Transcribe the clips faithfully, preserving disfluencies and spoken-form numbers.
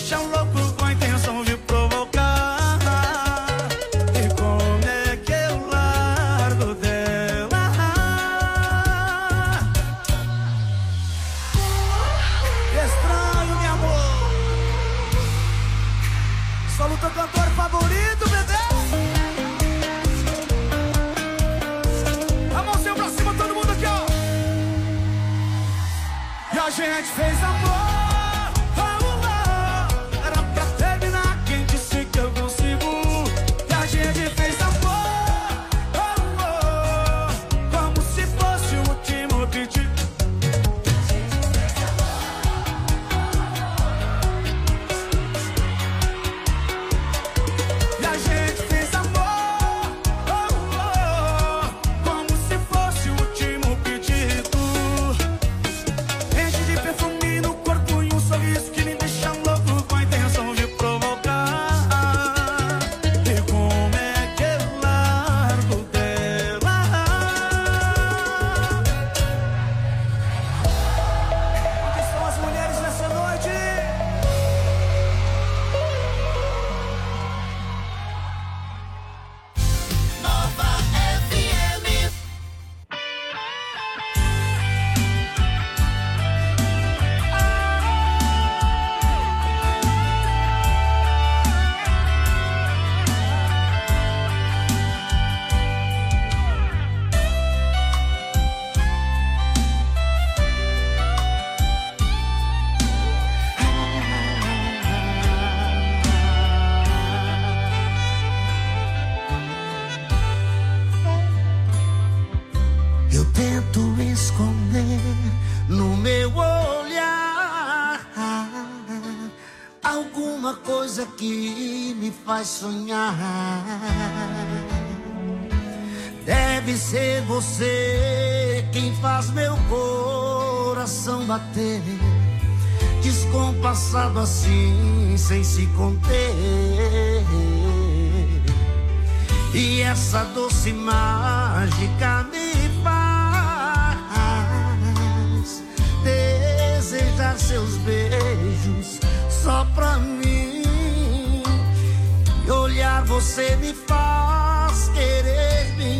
deixam louco com a intenção de provocar. E como é que eu largo dela? Estranho, meu amor. Só luta cantor favorito, bebê. A mãozinha pra cima, todo mundo aqui, ó. E a gente fez amor. Que me faz sonhar. Deve ser você quem faz meu coração bater descompassado assim, sem se conter. E essa doce mágica me faz desejar seus beijos só pra mim. E olhar você me faz querer bem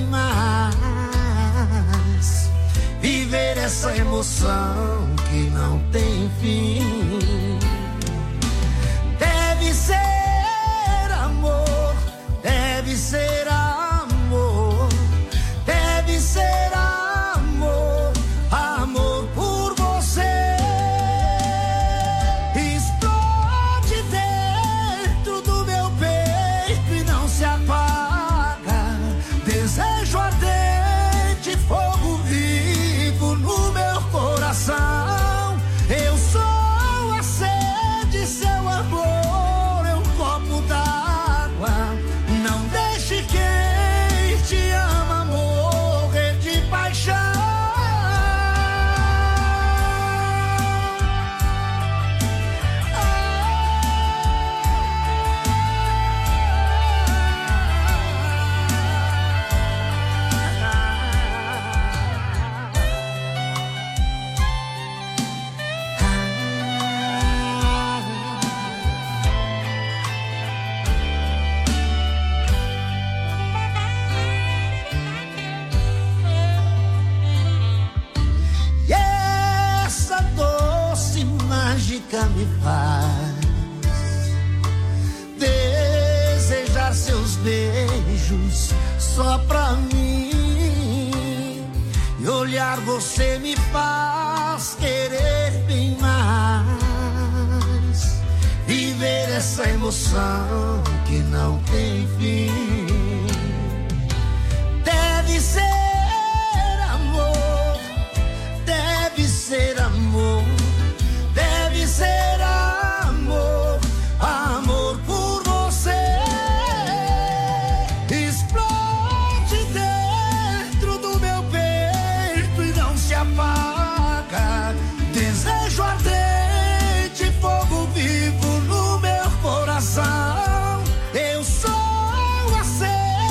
mais, viver essa emoção que não tem fim. Deve ser amor, deve ser amor, deve ser amor, amor por você. Explode dentro do meu peito e não se apaga. Desejo ardente, fogo vivo no meu coração. Eu sou a sede, seu amor é um copo d'água. Não deixe quem te ama morrer de paixão. E essa doce mágica me faz desejar seus beijos só pra mim. E olhar você me faz querer bem mais, viver essa emoção que não tem fim. Deve ser amor, deve ser amor, deve ser amor, amor por você. Explode dentro do meu peito e não se apaga. Desejo ardente, fogo vivo no meu coração. Eu sou a sede,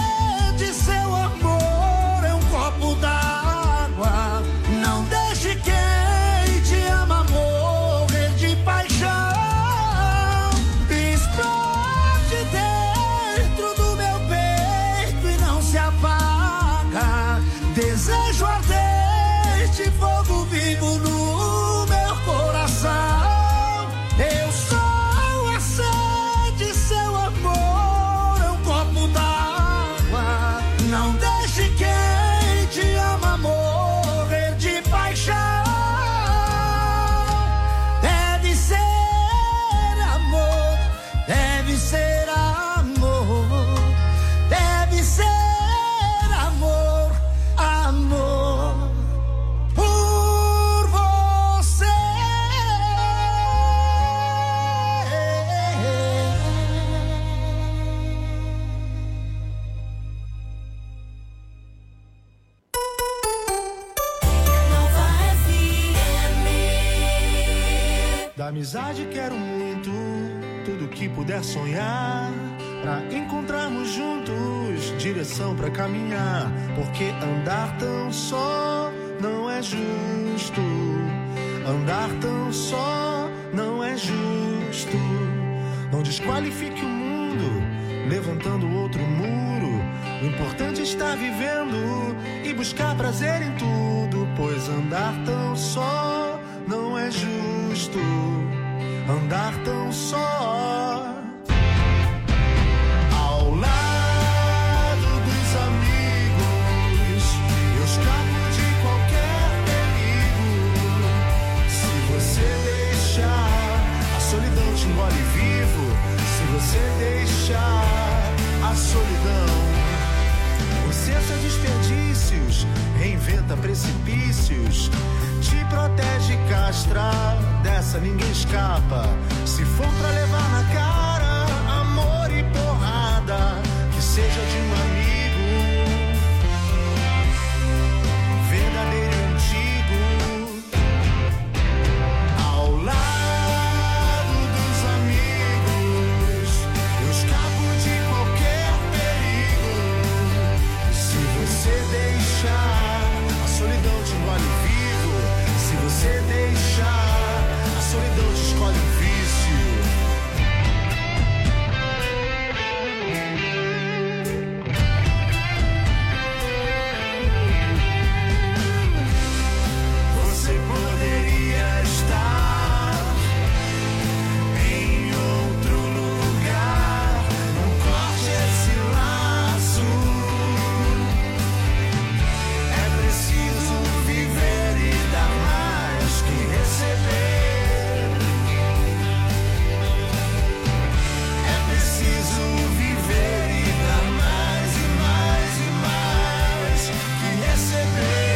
amizade quero muito, tudo que puder sonhar, pra encontrarmos juntos direção pra caminhar. Porque andar tão só não é justo, andar tão só não é justo. Não desqualifique o mundo levantando outro muro. O importante é estar vivendo e buscar prazer em tudo. Pois andar tão só não é justo, andar tão só. Ao lado dos amigos eu escapo de qualquer perigo. Se você deixar, a solidão te engole vivo. Se você deixar a solidão, cessa desperdícios, reinventa precipícios, te protege e castra, dessa ninguém escapa. Se for pra levar na cara amor e porrada, que seja de um amigo verdadeiro e antigo. Ao lado dos amigos eu escapo de qualquer perigo. Se você deixar, a solidão te engole vivo. Se você deixar, a solidão te escolhe um vício. Você poderia estar em outro lugar. Não corte esse laço. É preciso viver e dar mais que receber. É preciso viver e dar mais e mais e mais que receber.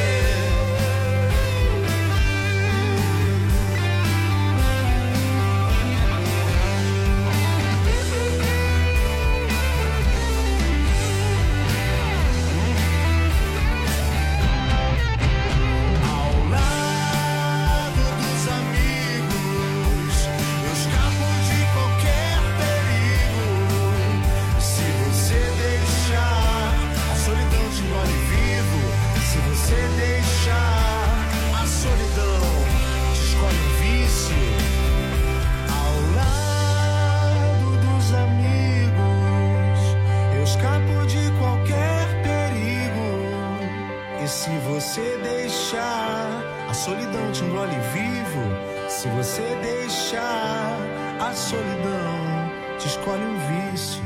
Ao lado dos amigos eu escapo de qualquer perigo. Se você deixar, a solidão te engole vivo. Se você deixar, a solidão te escolhe um vício. Ao lado dos amigos eu escapo de qualquer perigo. E se você deixar, a solidão te engole vivo. Se você deixar, a solidão te escolhe um vício.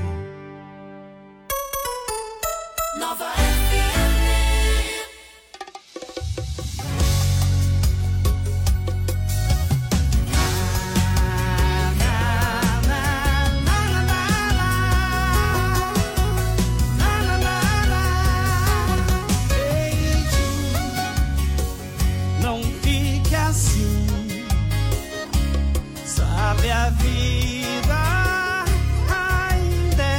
Nova F M. Não fique assim, sabe, a vida ainda é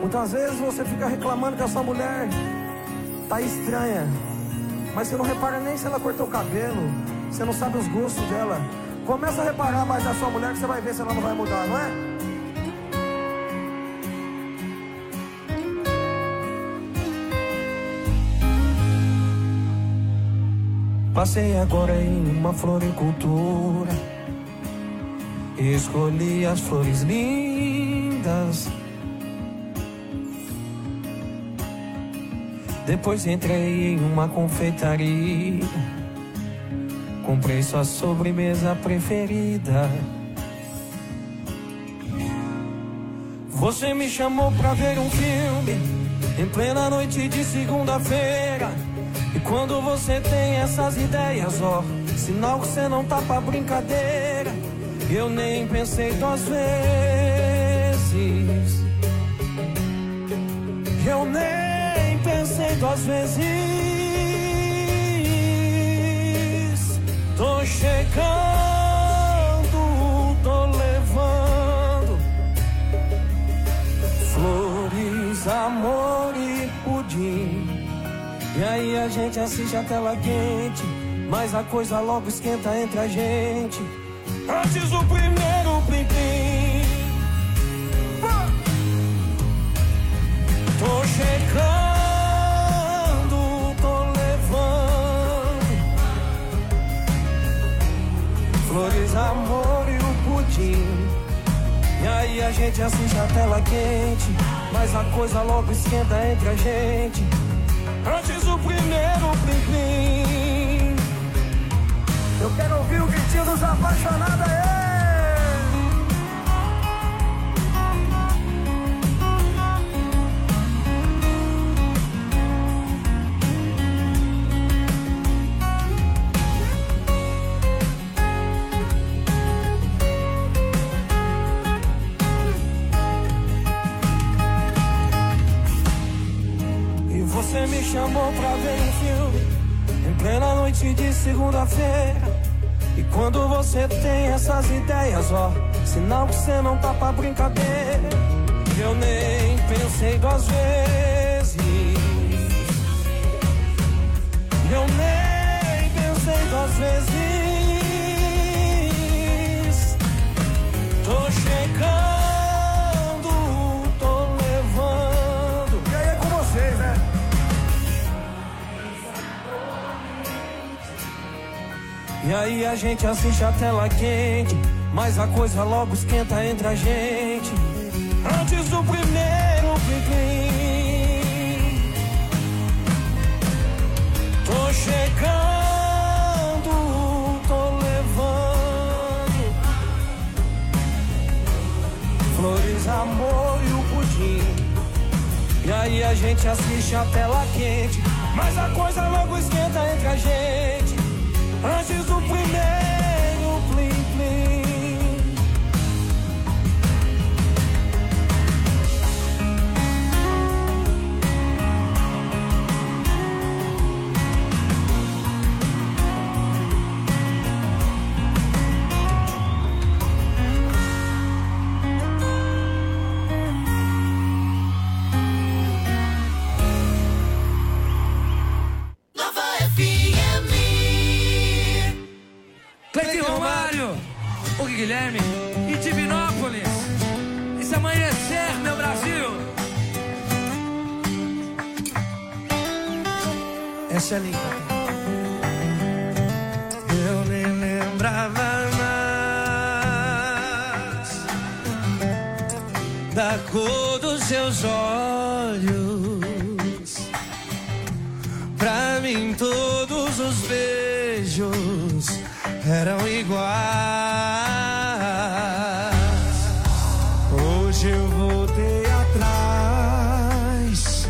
Muitas vezes você fica reclamando que a sua mulher tá estranha, mas você não repara nem se ela cortou o cabelo, você não sabe os gostos dela. Começa a reparar mais na sua mulher que você vai ver se ela não vai mudar, não é? Passei agora em uma floricultura, escolhi as flores lindas. Depois entrei em uma confeitaria, comprei sua sobremesa preferida. Você me chamou pra ver um filme em plena noite de segunda-feira. E quando você tem essas ideias, ó, sinal que você não tá pra brincadeira. Eu nem pensei duas vezes. Eu nem pensei duas vezes. Tô chegando, tô levando flores, amor e pudim. E aí a gente assiste a tela quente, mas a coisa logo esquenta entre a gente. Antes do primeiro plim-plim. Tô chegando, tô levando flores, amor e o pudim. E aí a gente assiste a tela quente, mas a coisa logo esquenta entre a gente. Antes do primeiro plim-plim. Eu quero ouvir o gritinho dos apaixonados aí. Você me chamou pra ver um filme em plena noite de segunda-feira. E quando você tem essas ideias, ó, sinal que você não tá pra brincadeira. Eu nem pensei duas vezes. Eu nem pensei duas vezes. Tô chegando, tô levando. E aí é com vocês, né? E aí a gente assiste a tela quente, mas a coisa logo esquenta entre a gente. Antes do primeiro plim-plim. Tô chegando, tô levando flores, amor e o pudim. E aí a gente assiste a tela quente, mas a coisa logo esquenta entre a gente. Antes do primeiro plim-plim. Guilherme e Divinópolis. Esse amanhecer, meu Brasil. Essa é linda. Eu nem lembrava mais da cor dos seus olhos. Pra mim todos os beijos eram iguais. Hoje eu voltei atrás,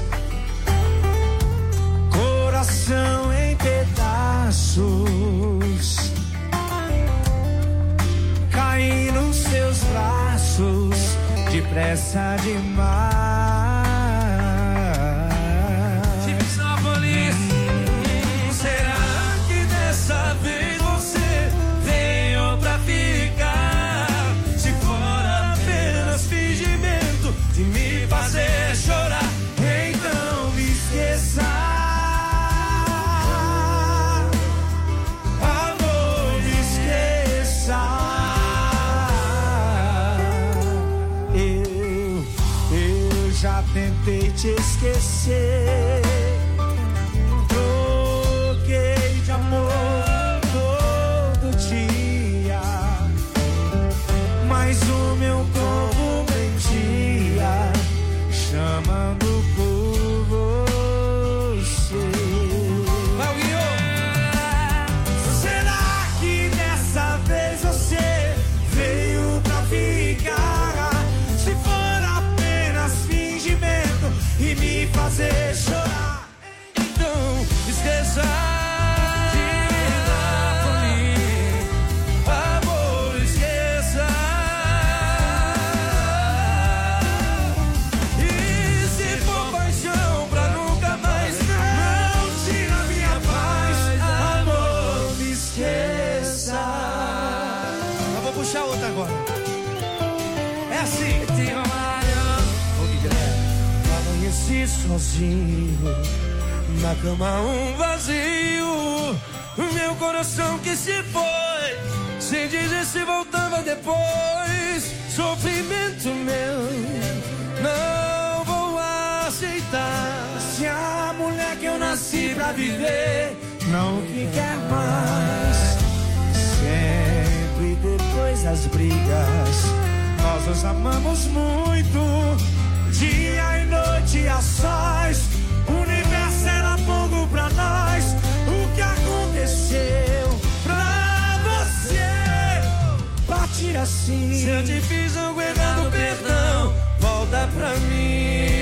coração em pedaços, caí nos seus braços, depressa demais. Divinópolis. Será que dessa vez você veio pra ficar? Se for apenas fingimento de me fazer chorar. Já tentei te esquecer, troquei de amor todo dia, mas o meu corpo mentia, chamando por você. Será que dessa vez você veio pra ficar? Se for apenas fingimento e me fazer chorar, então esqueça. Sozinho, na cama um vazio, meu coração que se foi, sem dizer se voltava depois. Sofrimento meu, não vou aceitar. Se a mulher que eu nasci pra viver não me quer mais, sempre depois das brigas, nós nos amamos muito. Dia e noite a sós, o universo era pouco pra nós. O que aconteceu pra você partir assim? Se eu te fiz algo errado, perdão, volta pra mim.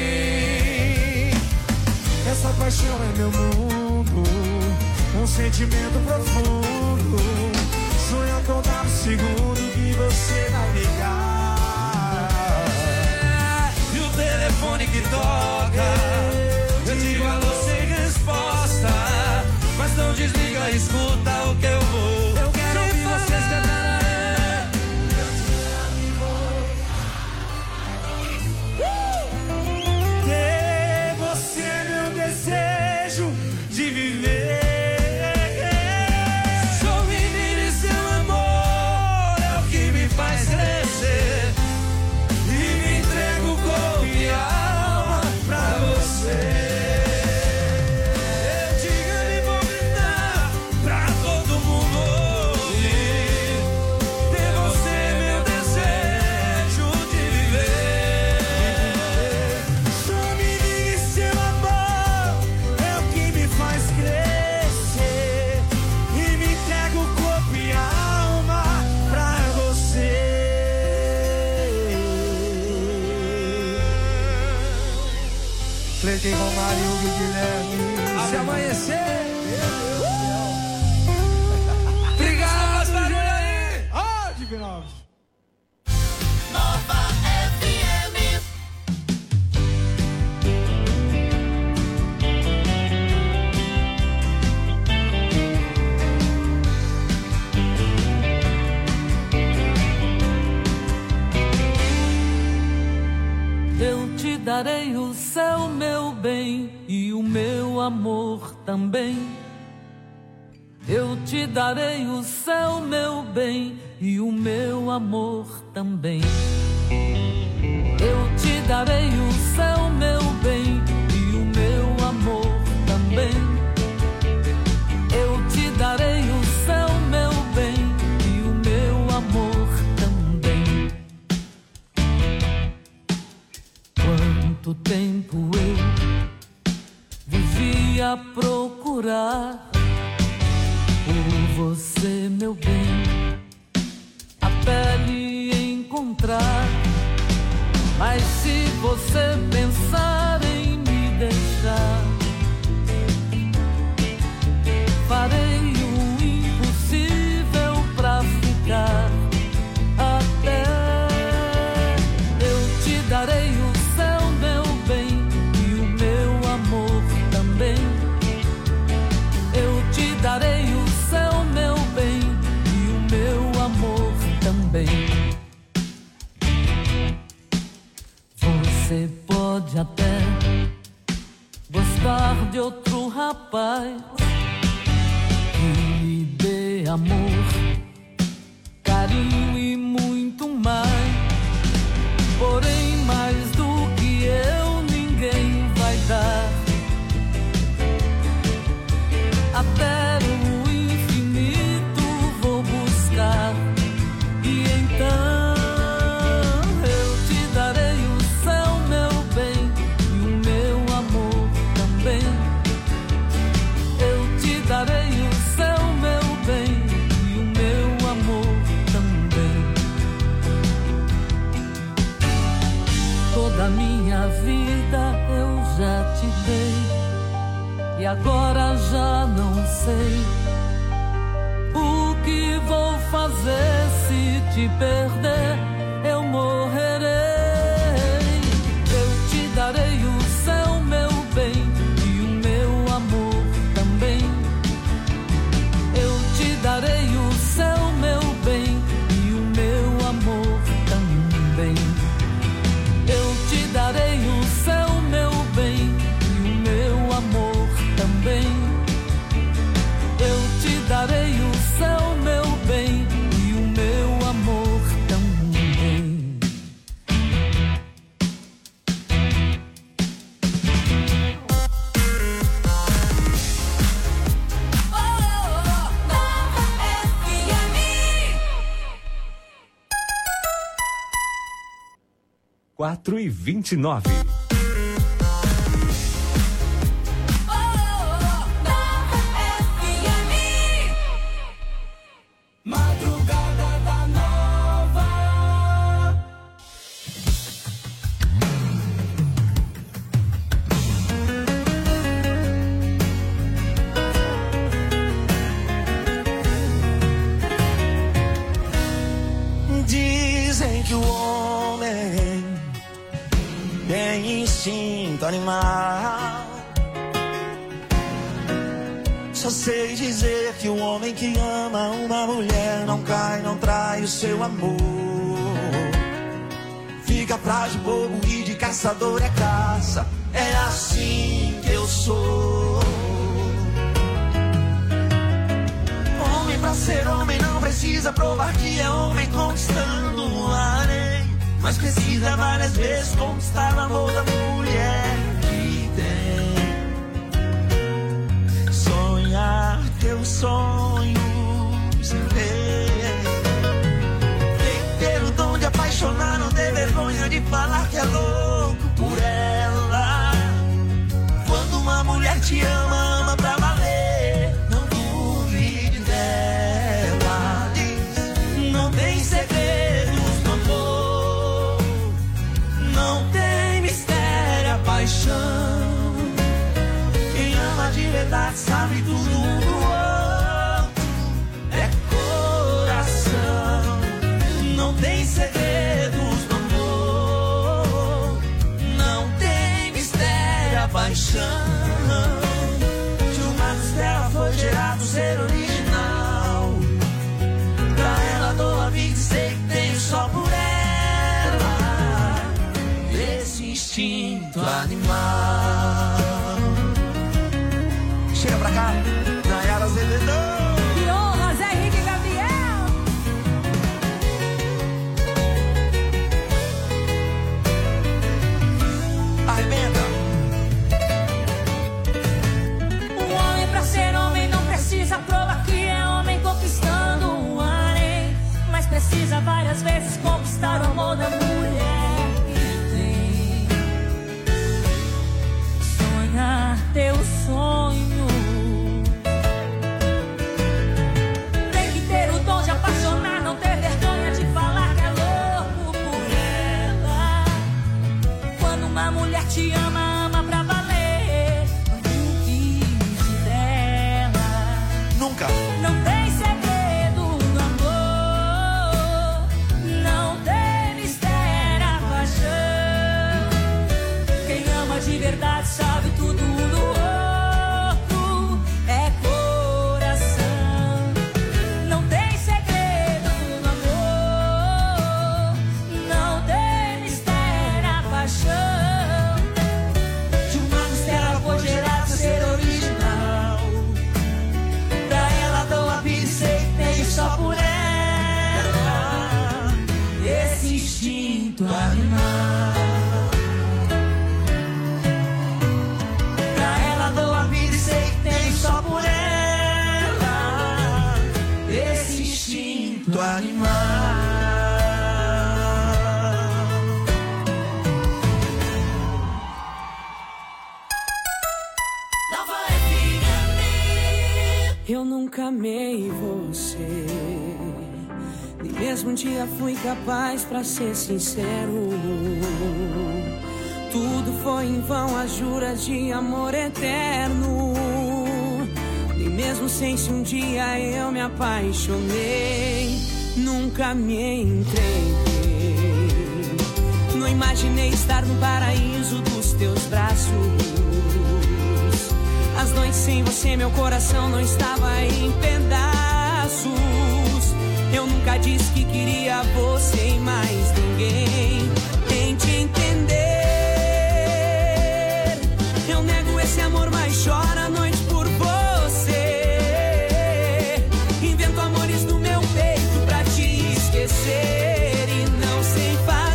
Essa paixão é meu mundo, um sentimento profundo. Sonho a todo segundo que você vai ligar. Telefone que toca, eu digo alô sem resposta, mas não desliga, escuta o que eu vou. Eu quero ouvir vocês cantar. Ter você é meu desejo de viver. Sou menino e seu amor é o que me faz crescer. Cleiton Romário, Hugo Guilherme. Se amanhecer. Obrigado, barulho aí. Ah, Divinópolis. Nova F M. Eu te darei o céu, meu bem, e o meu amor também. Eu te darei o céu, meu bem, e o meu amor também. Eu te darei o céu, meu bem, e o meu amor também. Eu te darei o céu, meu bem, e o meu amor também. Quanto tempo eu vivia a procurar por você, meu bem, a pele encontrar. Mas se você pensar em me deixar, farei o impossível pra ficar. Até eu te darei o céu, meu bem, e o meu amor também. Eu te darei o céu, meu bem, e o meu amor também. Você pode até gostar de outro rapaz que lhe dê amor, carinho e muito mais. Porém, mais do que eu da minha vida eu já te dei, e agora já não sei o que vou fazer se te perder, eu morrerei. Eu te darei o céu, meu bem, e o meu amor também. Eu te darei o céu, meu bem, e o meu amor também. Eu te darei o céu, meu bem, e o meu amor também. Eu te darei o céu, meu bem, e o meu amor também. Quatro e vinte e nove. Madrugada da Nova. Dizem que o homem tem instinto animal. Só sei dizer que o homem que ama uma mulher não cai, não trai o seu amor. Fica atrás de bobo e de caçador é caça. É assim que eu sou. Homem pra ser homem não precisa provar que é homem conquistando um harém, mas precisa várias vezes conquistar o amor da mulher que tem. Sonhar teus sonhos, ter, tem que ter o dom de apaixonar, não ter vergonha de falar que é louco por ela. Quando uma mulher te ama, ama pra valer, não duvide dela. Diz, não tem segredos no amor, não tem mistério, a paixão. Quem ama de verdade sabe tudo do outro, é coração. Não tem segredos no amor, não tem mistério, a paixão. De uma costela foi gerado ser original. Pra ela dou a vida e sei que tenho só por ela esse instinto animal. Chega pra cá, Nayara Azevedo. Que honra, Zé Henrique e Gabriel. Arrebenta. Um homem pra ser homem não precisa provar que é homem conquistando um harém, mas precisa várias vezes conquistar o amor da mulher que tem. Sonhar teu sonho, tem que ter o dom de apaixonar, não ter vergonha de falar que é louco por ela. Quando uma mulher te ama, ama pra valer, não duvide dela. Nunca. Não tem segredo no amor, não tem mistério, a paixão. Quem ama de verdade sabe tudo do outro, é coração. Não tem segredo no amor, não tem mistério, a paixão. De uma mistério foi gerado ser original. Pra ela dou a vida e sei que tenho só por ela esse instinto animal. Pra ela dou a vida e sei que tenho só por ela esse instinto animal. Nova F M. Eu nunca amei você, nem mesmo um dia fui capaz, pra ser sincero. foi em vão as juras de amor eterno. Nem mesmo sei se um dia eu me apaixonei. Nunca me entreguei. Não imaginei estar no paraíso dos teus braços. As noites sem você meu coração não estava em pedaços. Eu nunca disse que queria você e mais ninguém. Tente entender. Eu nego esse amor, mas choro a noite por você. Invento amores no meu peito pra te esquecer e não sei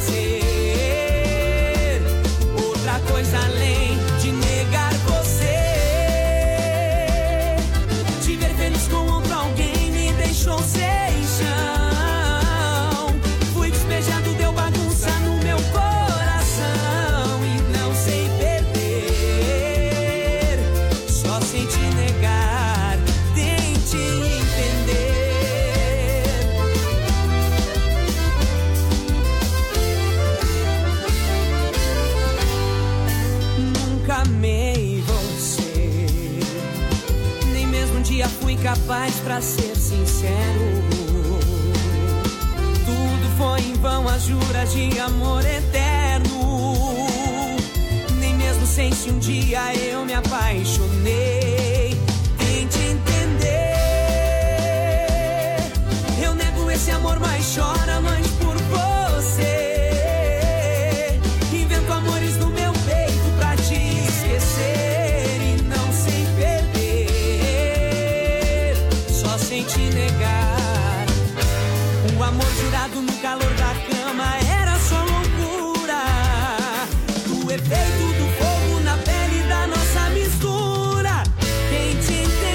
fazer outra coisa além de negar você. Te ver feliz com outro alguém me deixou sem chão. Fui despejado, deu bagunça no meu coração e não sei perder. Só sei te negar, tente entender. Nunca amei você, nem mesmo um dia fui capaz pra ser sincero. Tudo foi em vão as juras de amor eterno. Nem mesmo sei se um dia eu me apaixonei. Tente entender. Eu nego esse amor, mas choro a noite por você. Invento amores no meu peito pra te esquecer e não sei perder. Só sei te negar. O amor jurado no calor da cama era só loucura. O efeito do fogo na pele da nossa mistura. Tente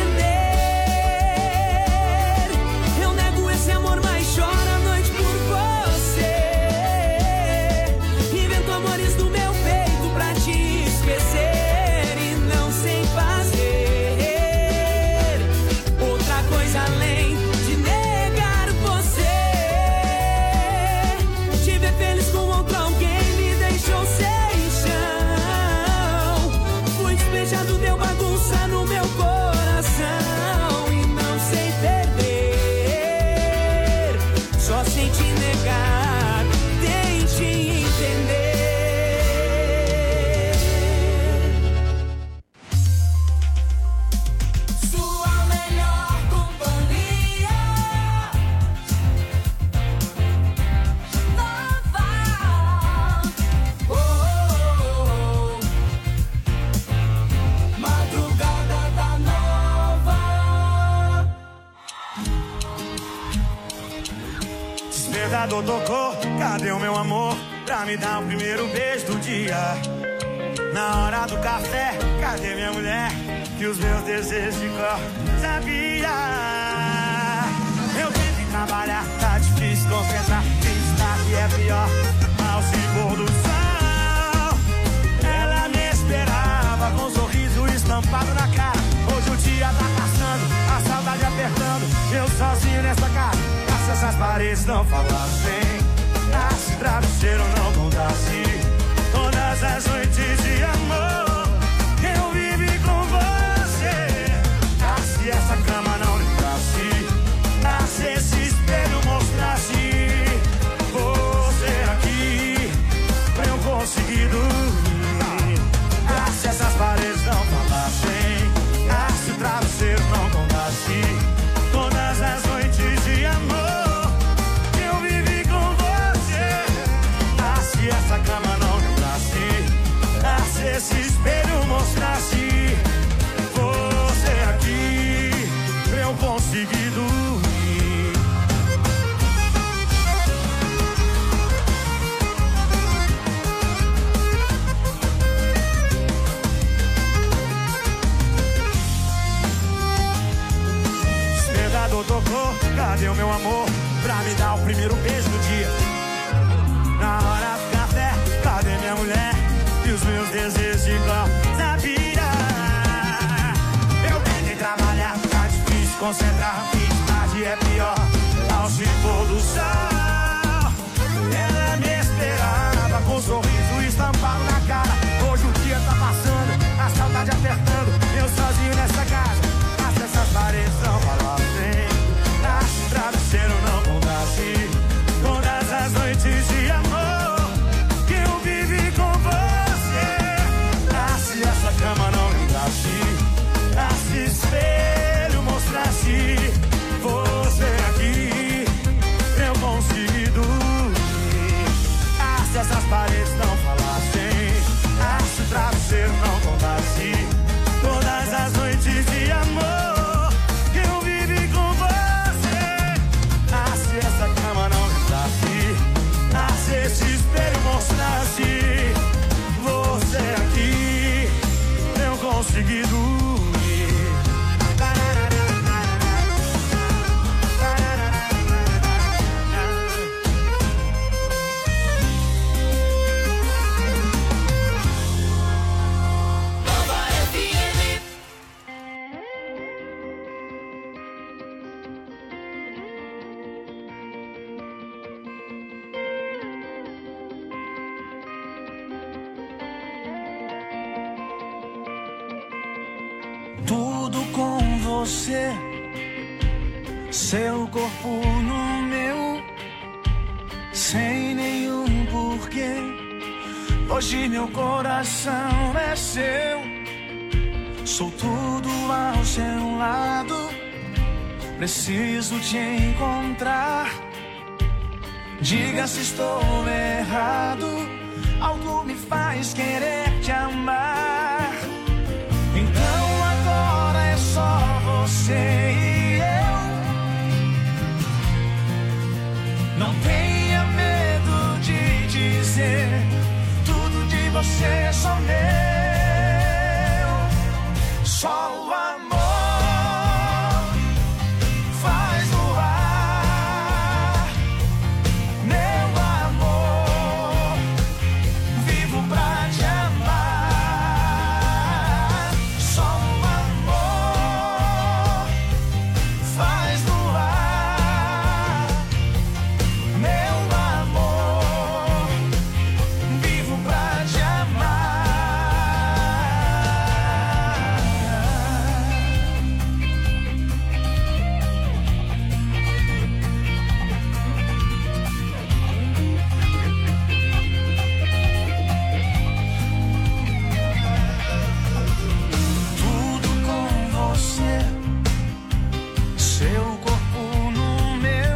entender. Eu nego esse amor, mas choro a noite por você. Invento amores no meu peito pra te esquecer e não sei fazer outra coisa além de negar você. Te ver feliz com outro alguém me deixou sem chão. Fui despejado, deu bagunça no meu coração e não sei perder. Só sei te negar, tente entender. Sua melhor companhia. Nova. Oh, oh, oh. Madrugada da Nova. Despertador tocou, cadê o meu amor? Pra me dar o primeiro beijo do dia. Na hora do café, cadê minha mulher? Que os meus desejos de cor sabia. Eu tento trabalhar, tá difícil concentrar. Fiz tarde é pior, ao se pôr do sol. Ela me esperava com um sorriso estampado na cara. Hoje o dia tá passando, a saudade apertando. Eu sozinho nessa casa, se essas paredes não falassem, ah, se travesseiro não contasse todas as noites de amor que eu vivi com você. Ah, se essa cama não lembrasse, ah, se esse espelho mostrasse você aqui pra eu conseguir dormir. Ah, se essas paredes não falassem, ah, se o travesseiro não contasse todas as noites de amor que eu vivi com você. Ah, se essa cama não lembrasse, ah, se esse espelho mostrasse você aqui pra eu conseguir dormir. Despertador tocou, cadê o meu amor? Pra me dar o primeiro beijo do dia. Na hora do café, cadê minha mulher? E os meus desejos de cor sabia. Eu tentei trabalhar, tá difícil concentrar. Fiz tarde é pior, ao se pôr do sol. Ela me esperava com um sorriso estampado na cara. Hoje o dia Tudo com você, seu corpo no meu, sem nenhum porquê. Hoje meu coração é seu, sou tudo ao seu lado. Preciso te encontrar, diga se estou errado. Algo me faz querer te amar. Então agora é só você e eu. Não tenha medo de dizer, tudo de você é só meu. Só o amor faz voar, meu amor. Vivo pra te amar. Só o amor faz voar, meu amor. Vivo pra te amar. Tudo com você, seu corpo no meu,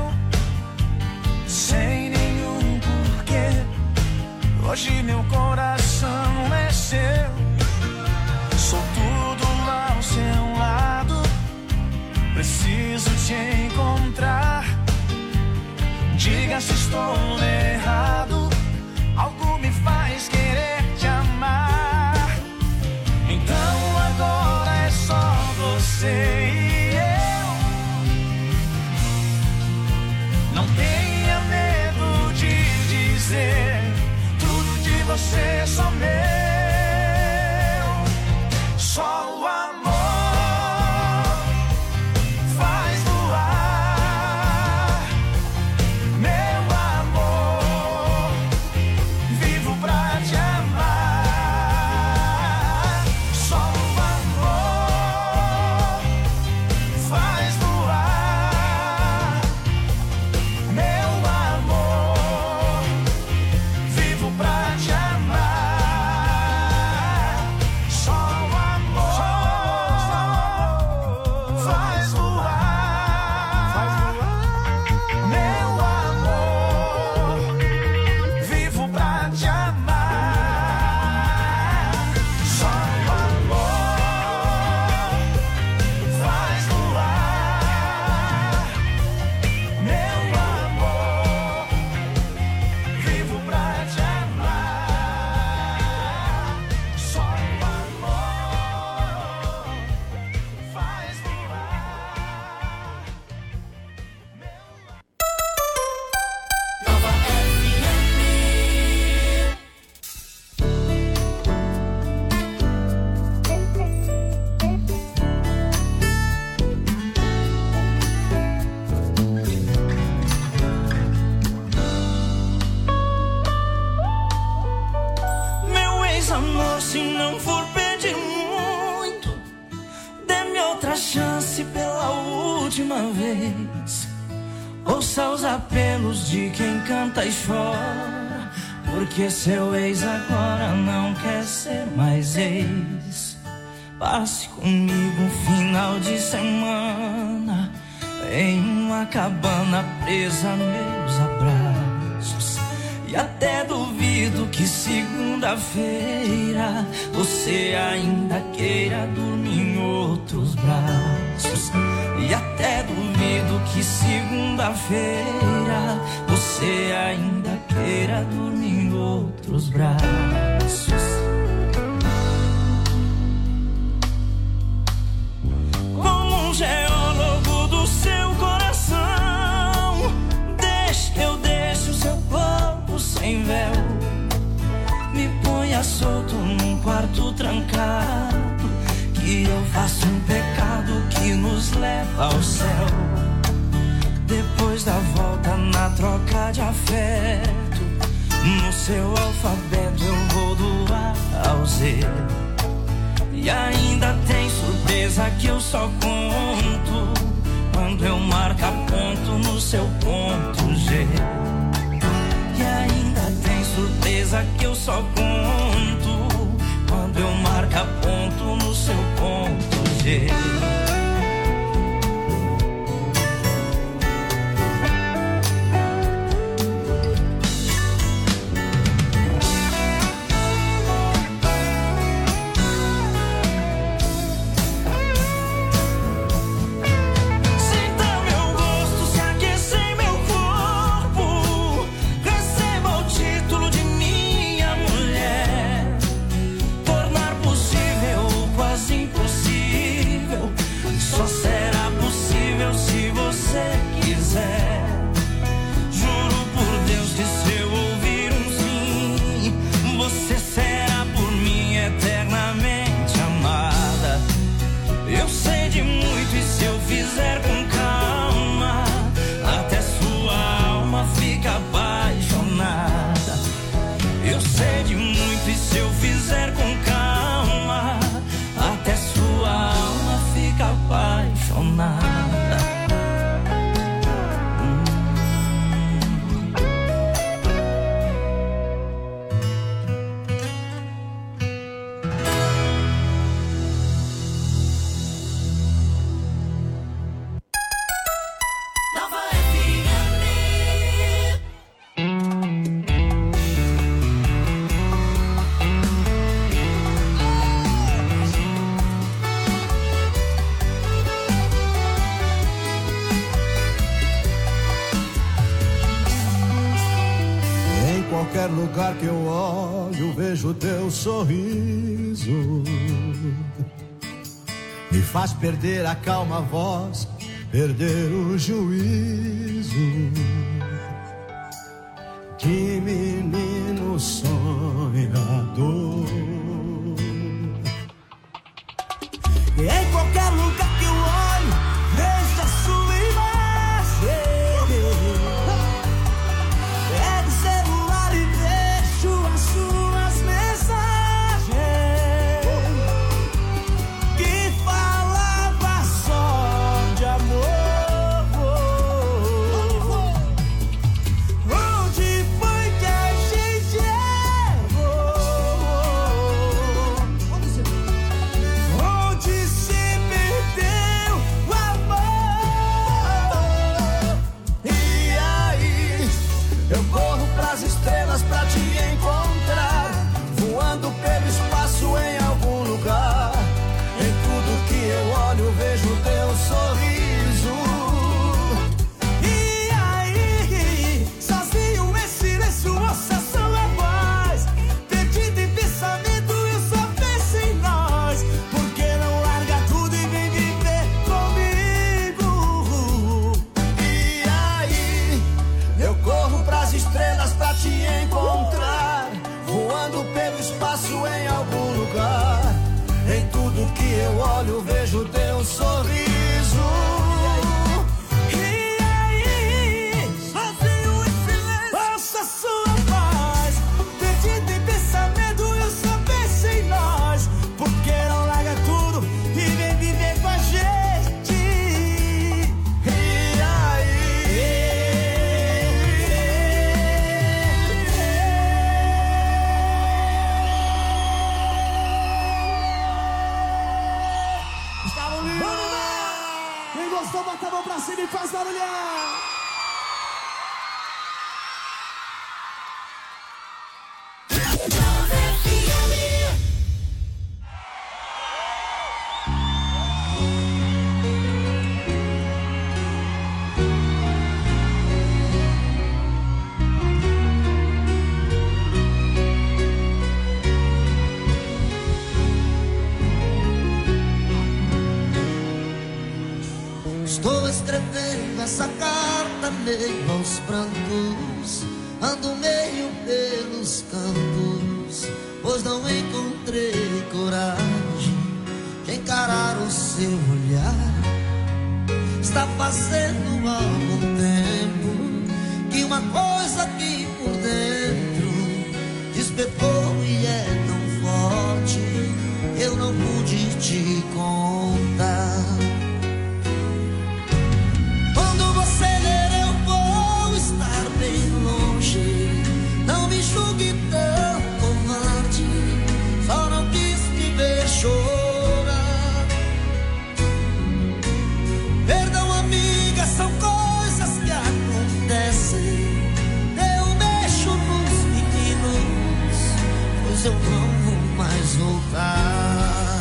sem nenhum porquê. Hoje meu coração é seu, sou tudo ao seu lado. Preciso te encontrar, diga se estou errado. Algo me faz querer te amar. Então agora é só você e eu. Não tenha medo de dizer, tudo de você é só meu. Só o amor faz voar, meu amor. Vivo pra te amar. Só o amor faz voar, meu amor. Vivo pra te amar. Só o amor faz voar, meu amor. Vivo pra te amar. Só o amor faz voar, meu amor. Vivo pra te amar. Só o amor faz voar. Nova F M. Meu ex-amor, se não for pedir muito, dê-me outra chance pela última vez. Ouça os apelos de quem canta e chora, porque seu ex agora não quer ser mais ex. Passe comigo um final de semana em uma cabana presa a meus abraços. E até duvido que segunda-feira você ainda queira dormir em outros braços. E até duvido que segunda-feira você ainda queira dormir em outros braços. Como um geólogo do seu coração, deixe, eu deixo seu corpo sem véu. Me ponha solto num quarto trancado, que eu faço um pecado que nos leva ao céu. Depois da volta na troca de afeto, no seu alfabeto eu vou do A ao Z. E ainda tem surpresa surpresa que eu só conto quando eu marcar ponto no seu ponto G. E ainda tem surpresa que eu só conto quando eu marcar ponto no seu ponto G. Lugar que eu olho, vejo teu sorriso, me faz perder a calma voz, perder o juízo. Que menino sonhador. E em qualquer lugar que eu olho, vejo a sua imagem. Suas mensagens que falava só de amor. Onde foi que a gente errou? Onde se perdeu o amor? E aí eu corro pras estrelas pra te encontrar, voando pelo espaço em algum lugar. Em tudo que eu olho vejo teu sorriso. E aí, sozinho em silêncio, ouça sua voz, perdido em pensamento, eu só penso em nós. Por que não larga tudo e vem viver comigo? E aí, eu corro pras estrelas pra te encontrar, voando pelo espaço em algum lugar. Em tudo que eu olho vejo teu sorriso. E aí, sozinho em silêncio, ouça sua voz, perdido em pensamento, eu só penso em nós. Por que não larga tudo e vem viver com a gente? E aí, quem gostou, bota a mão pra cima e faz barulhar. Estou escrevendo essa carta meio aos prantos, ando meio pelos cantos, pois não encontrei coragem de encarar o seu olhar. Está fazendo algum tempo que uma coisa aqui por dentro despertou e é tão forte, eu não pude te contar. não vou mais voltar.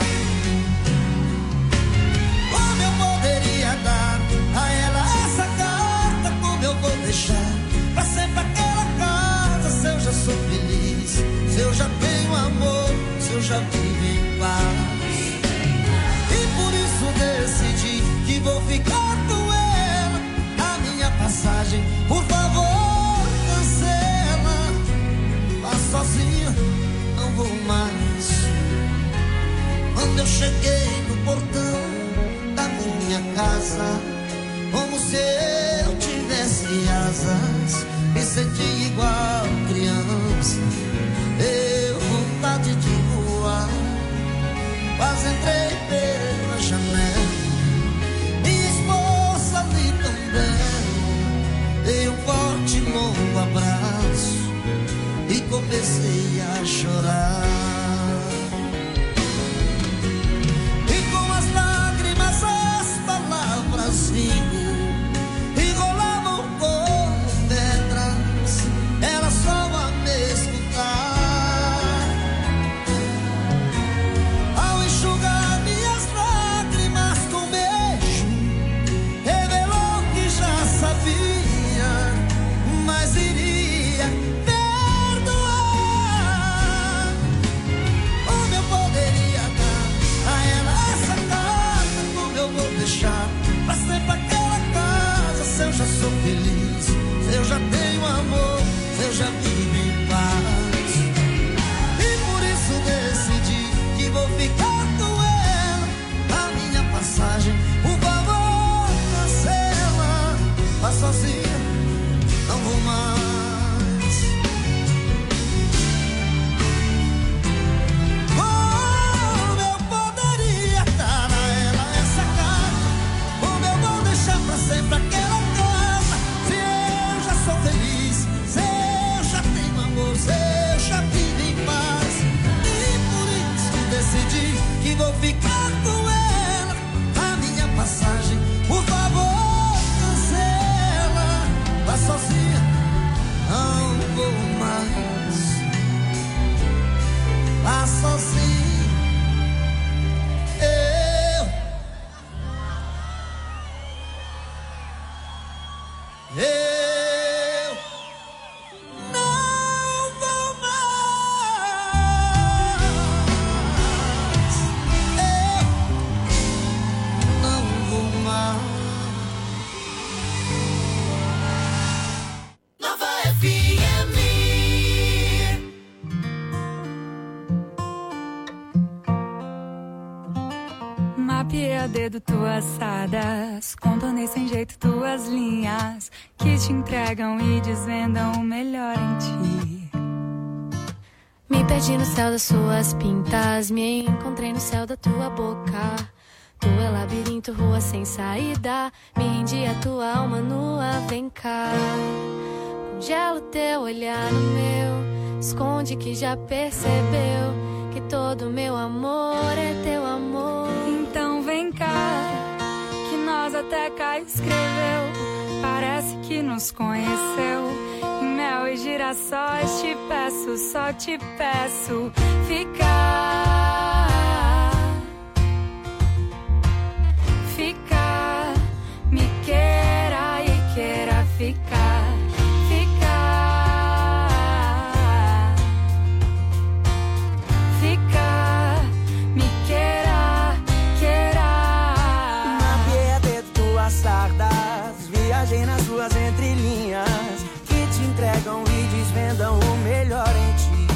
Como eu poderia dar a ela essa carta? Como eu vou deixar pra sempre aquela casa? Se eu já sou feliz, se eu já tenho amor, se eu já vivo em paz. E por isso decidi que vou ficar com ela. A minha passagem, por favor, cancela. Vá sozinha, não vou mais. Quando eu cheguei no portão da minha casa, como se eu tivesse asas, me senti igual criança. Eu vontade de voar, quase entrei pela janela. Minha esposa ali também. Dei um forte e longo abraço e comecei a chorar. E com as lágrimas as palavras vinham e rolavam como pedras. Era só a me escutar. Ao enxugar minhas lágrimas com beijo, revelou que já sabia, mas iria perdoar. Como eu poderia dar a ela essa carta? Como eu vou deixar pra sempre aquela casa? Se eu já sou feliz, se eu já tenho amor, se eu já vivo em paz. E por isso decidi que vou ficar com ela. A minha passagem, por favor, cancela. Vá sozinha, não vou mais. Como eu poderia dar a ela essa carta? Como eu vou deixar pra sempre aquela casa? Se eu já sou feliz, se eu já tenho amor, se eu já vivo em paz. E por isso decidi que vou ficar com ela. A minha passagem, por favor, cancela. Vá sozinha, não vou mais. Vá sozinha, eu Eu não vou mais. Eu não vou mais. Nova F M. Mapeei a dedo tuas sadas, contornei sem jeito tuas linhas que te entregam e desvendam o melhor em ti. Me perdi no céu das suas pintas, me encontrei no céu da tua boca. Tu é labirinto, rua sem saída, me rendi a tua alma nua, vem cá. Congela o teu olhar no meu, esconde que já percebeu que todo meu amor é teu amor. Então vem cá, que nós até cá escreveu, parece que nos conheceu. Em mel e girassóis te peço, só te peço ficar. Ficar, me queira e queira ficar. Ficar, ficar, me queira, queira. Mapeei a dedo tuas sardas, viajei nas suas entrelinhas que te entregam e desvendam o melhor em ti.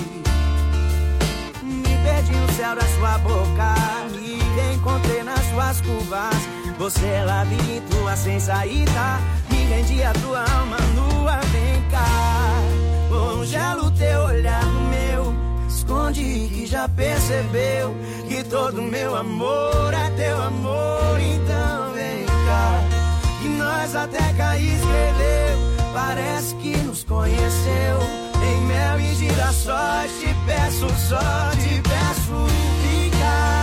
Me perdi no céu da sua boca, me reencontrei nas suas curvas. Você é labirinto, a sem saída, me rendi a tua alma nua, vem cá. Congela o teu olhar no meu, esconde que já percebeu que todo meu amor é teu amor. Então vem cá, que nós até cá escreveu, parece que nos conheceu. Em mel e girassóis te peço, só te peço ficar.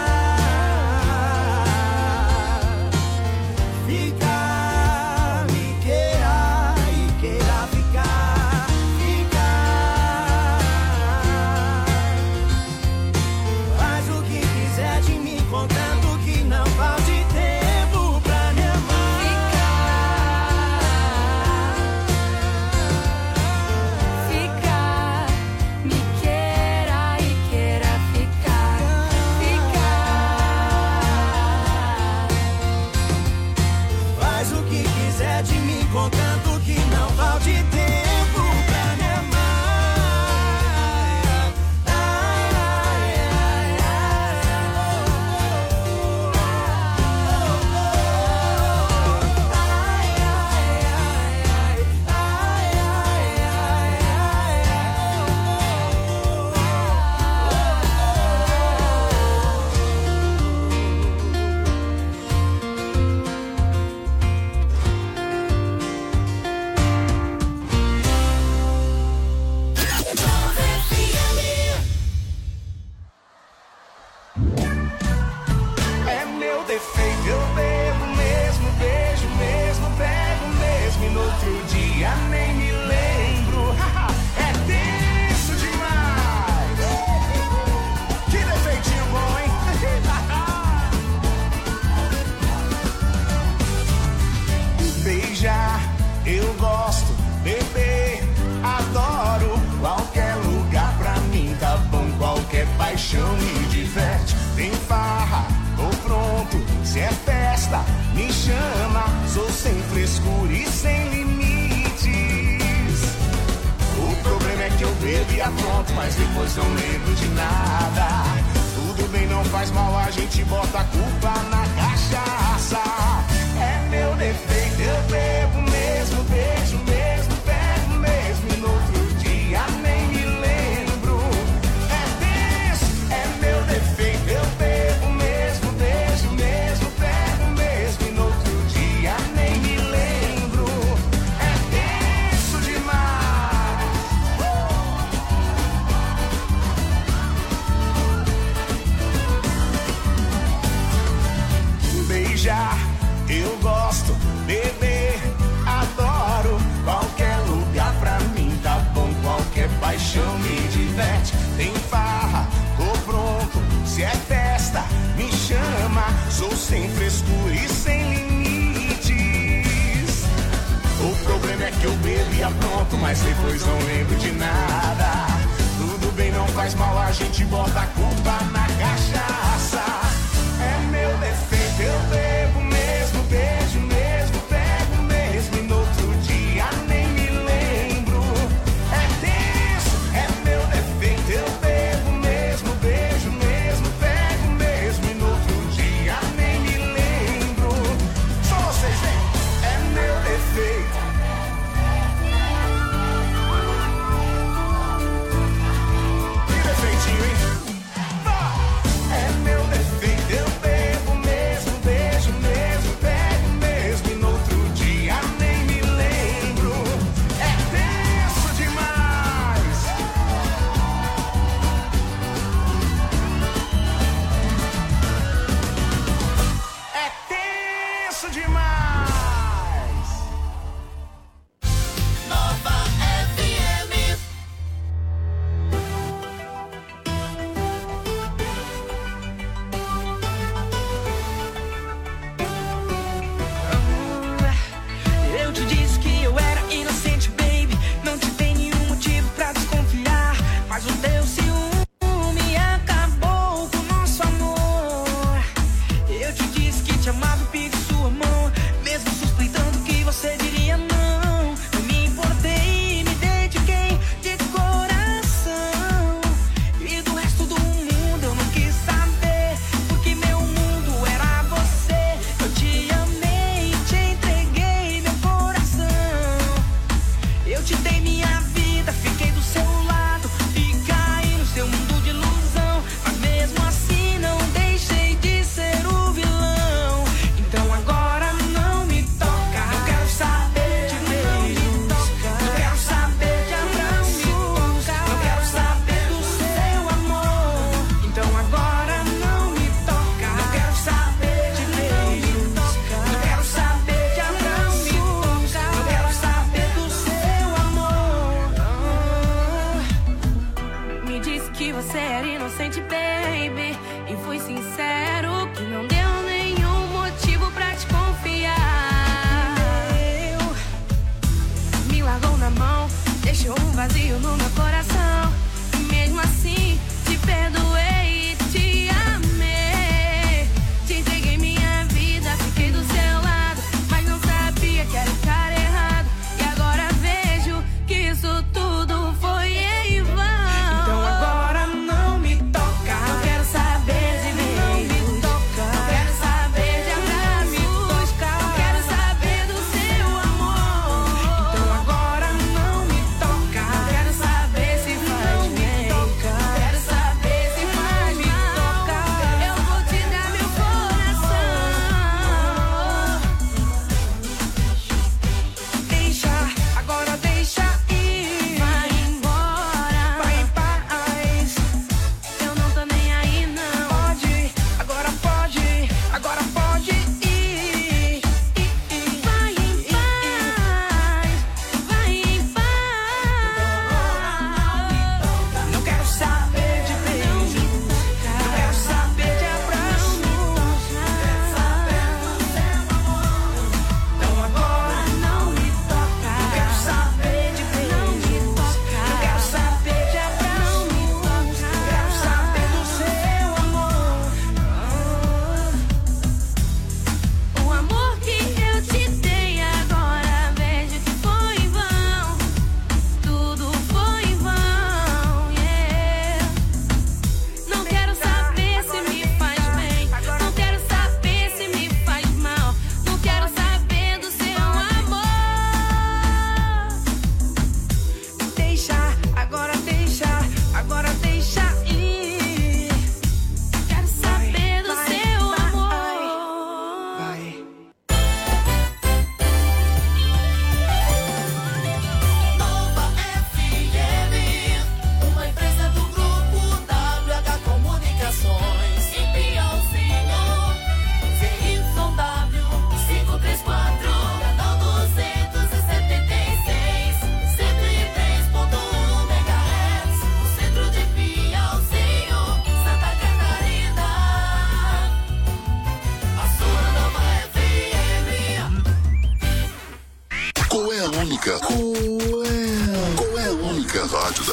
Ficar, me queira e queira ficar. Ficar, paixão me diverte. Tem farra, tô pronto, se é festa, me chama. Sou sem frescura e sem limites. O problema é que eu bebo e apronto, mas depois não lembro de nada. Tudo bem, não faz mal, a gente bota a culpa na cachaça. É meu defeito, eu bebo mesmo, beijo mesmo, pego mesmo, e no outro dia nem me lembro. É tenso, é meu defeito, eu bebo mesmo, beijo mesmo, pego mesmo, e no outro dia nem me lembro. É tenso demais. uh! Beijar eu gosto, beber, adoro. Qualquer lugar pra mim tá bom, qualquer paixão me diverte. Tem farra, tô pronto, se é festa, me chama. Sou sem frescura e sem limites. O problema é que eu bebo e apronto, mas depois não lembro de nada. Tudo bem, não faz mal, a gente bota a culpa na cachaça. É meu defeito, eu bebo mesmo, beijo mesmo, pego mesmo, e no outro dia nem me lembro. É tenso, é meu defeito, eu bebo mesmo, beijo mesmo, pego mesmo, e no outro dia nem me lembro. Só vocês, hein? É meu defeito. Que defeitinho, hein? É meu defeito, eu bebo mesmo, beijo mesmo, pego mesmo, e no outro dia nem me lembro. É tenso demais. É tenso demais. Nova F M. Eu te disse que eu era inocente, baby. Não te tem nenhum motivo pra desconfiar. Mas o teu ciúme acabou com o nosso amor. Eu te disse que te amava e pedi sua mão, mesmo suspeitando que você diria não. Eu me importei, me dediquei de coração. E do resto do mundo eu não quis saber, porque meu mundo era você. Eu te amei, te entreguei meu coração. Eu te dei minha vida, fiquei do seu lado e caí no seu mundo de ilusão. Mas mesmo assim não deixei de ser o vilão. Então agora não me toca, não quero saber de beijos, não quero saber de abraços, não quero saber do seu amor. Então agora não me toca, não quero saber de beijos, não quero saber de abraços, não quero saber do seu amor. Me disse que você era inocente, baby, e fui sincero que não deu nenhum motivo pra te confiar. Me largou na mão, deixou um vazio no meu coração. E mesmo assim te perdoei e te amei. Te entreguei minha vida, fiquei do seu lado, mas não sabia que era o cara errado. E agora vejo que isso tudo foi em vão. Então agora não me toca, não quero saber de mim. Não me toca, não quero saber de abraços, não quero saber do seu amor. Então agora não me toca, não quero saber se faz bem, não quero saber se faz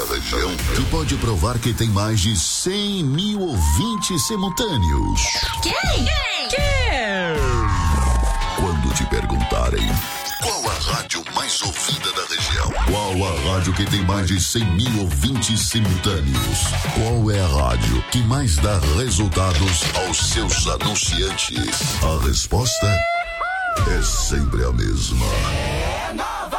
da região que pode provar que tem mais de cem mil ouvintes simultâneos. Quem? Quem? Quem? Quando te perguntarem qual a rádio mais ouvida da região, qual a rádio que tem mais de cem mil ouvintes simultâneos, qual é a rádio que mais dá resultados aos seus anunciantes, a resposta é sempre a mesma. É Nova!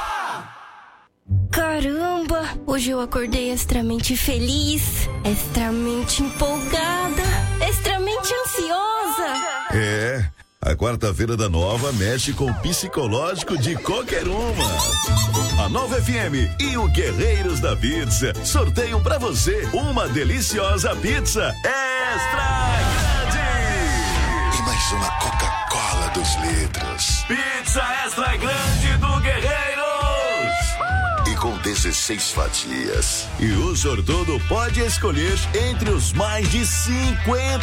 Caramba, hoje eu acordei extremamente feliz, extremamente empolgada, extremamente ansiosa. É, a quarta-feira da Nova mexe com o psicológico de qualquer uma. A Nova F M e o Guerreiros da Pizza sorteiam pra você uma deliciosa pizza extra grande. E mais uma Coca-Cola dos litros. Pizza extra grande do Guerreiros. E com dezesseis fatias. E o sortudo pode escolher entre os mais de cinquenta